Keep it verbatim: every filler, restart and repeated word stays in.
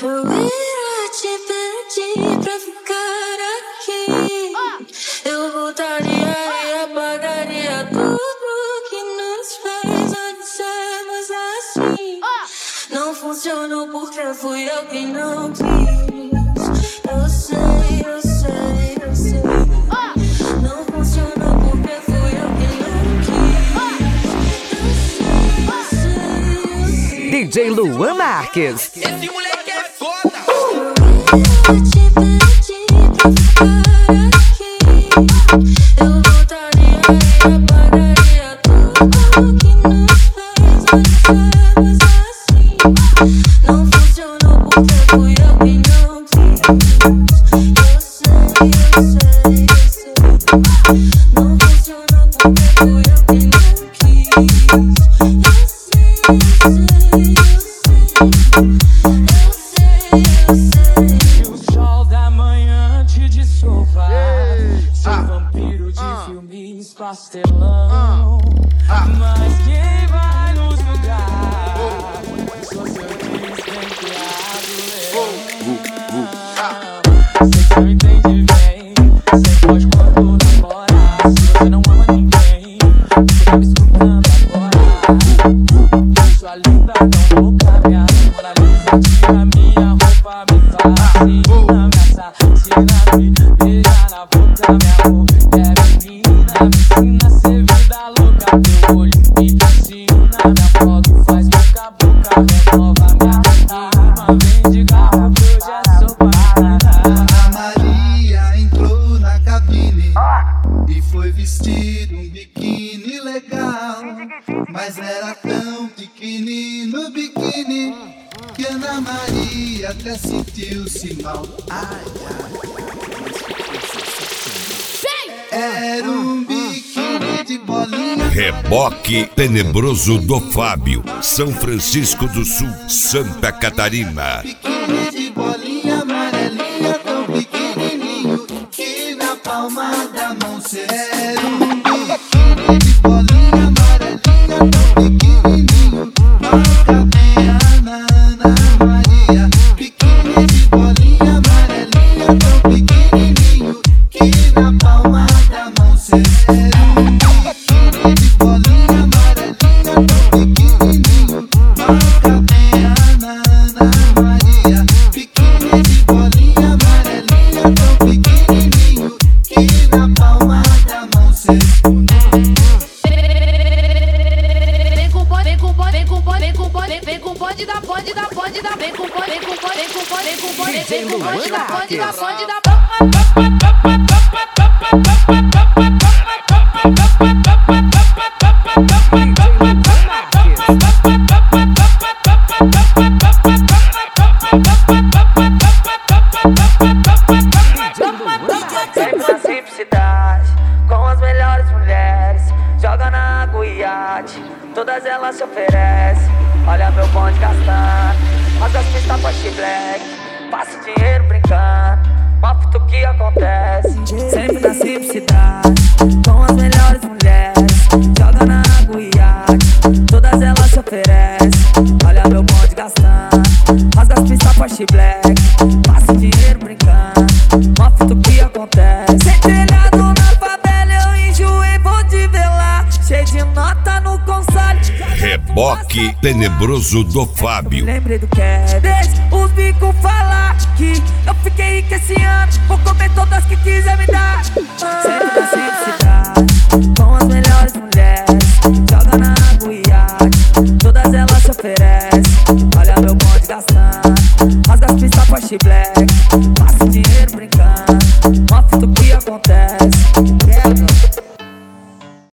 Eu ia te pedir pra ficar aqui. Eu voltaria e apagaria tudo que nos fez antes sermos assim. Não funcionou porque fui eu quem não quis. Eu sei, eu sei, eu sei. Não funcionou porque fui eu quem não quis. Eu sei, eu sei, eu sei. D J Luan Marques. Esse moleque é foda. Eu ia te pedir pra ficar aqui. Eu voltaria e apagaria tudo que nos fez antes sermos assim. Não funcionou porque fui eu quem não quis. Eu sei, eu sei, eu sei. Não funcionou porque fui eu quem não quis. Eu sei, eu sei, eu sei. Eu sei, eu sei. O sol da manhã te desculpa. Seu vampiro de filmes pastelão. Mas quem vai nos julgar? Sou seu despenteado leão. Sei que não entende bem. Você pode quando namorar. Se você não ama ninguém, você tá me escutando agora. Sua linda tão louca, minha Mona Lisa. Tira minha roupa, me fascina. Me assassina, me beija na boca, minha amor. É menina, me ensina a ser vida louca. Teu olho me ensina, minha foto faz boca a boca. Renova minha rima, vem de garro que eu já sou parada. A Maria entrou na cabine e foi vestido um biquíni legal. Mas era tão pequenino o biquíni que Ana Maria até sentiu-se mal. Ai, ai. Era um biquíni de bolinha. Reboque Tenebroso do Fábio, São Francisco do Sul, Santa Catarina. Biquíni de bolinha amarelinha, tão pequenininho que na palma da mão cê era um biquíni de bolinha amarelinha, tão pequenininho. Marca bem a Ana Maria. Biquíni de bolinha amarelinha, tão pequenininho que na palma da mão cê era um biquíni de bolinha amarelinha, tão pequenininho. Marca bem a Ana Maria. Biquíni de bolinha amarelinha, tão pequenininho que na palma da mão cê Vem com pode, vem com pode, vem com pode, vem com pode, vem com pode da pode da pode da vem com pode, vem com pode, vem com pode, vem com pode, vem com pode da pode da pode da Sempre na simplicidade, com as melhores mulheres. Joga na água e iate, todas elas se oferecem. Olha meu bonde gastando, mas as pistas Porsche Black. Faço dinheiro brincando, uma foto que acontece. Sempre na simplicidade, com as melhores mulheres. Joga na água e iate, todas elas se oferecem. Olha meu bonde gastando, rasga as pistas Porsche Black. Faço dinheiro brincando, uma foto que acontece. Sem telhado na favela eu enjoei, vou te ver lá. Cheio de nota no console. Reboque Tenebroso do Fábio. Lembrei do que é. Deixa os bicos falar que eu fiquei rico esse ano. Vou comer todas que quiser me dar. Sempre na simplicidade, com as melhores mulheres. Joga na água e iate, todas elas se oferecem. Olha meu bonde gastando, rasga as pistas Porsche Black. Faço dinheiro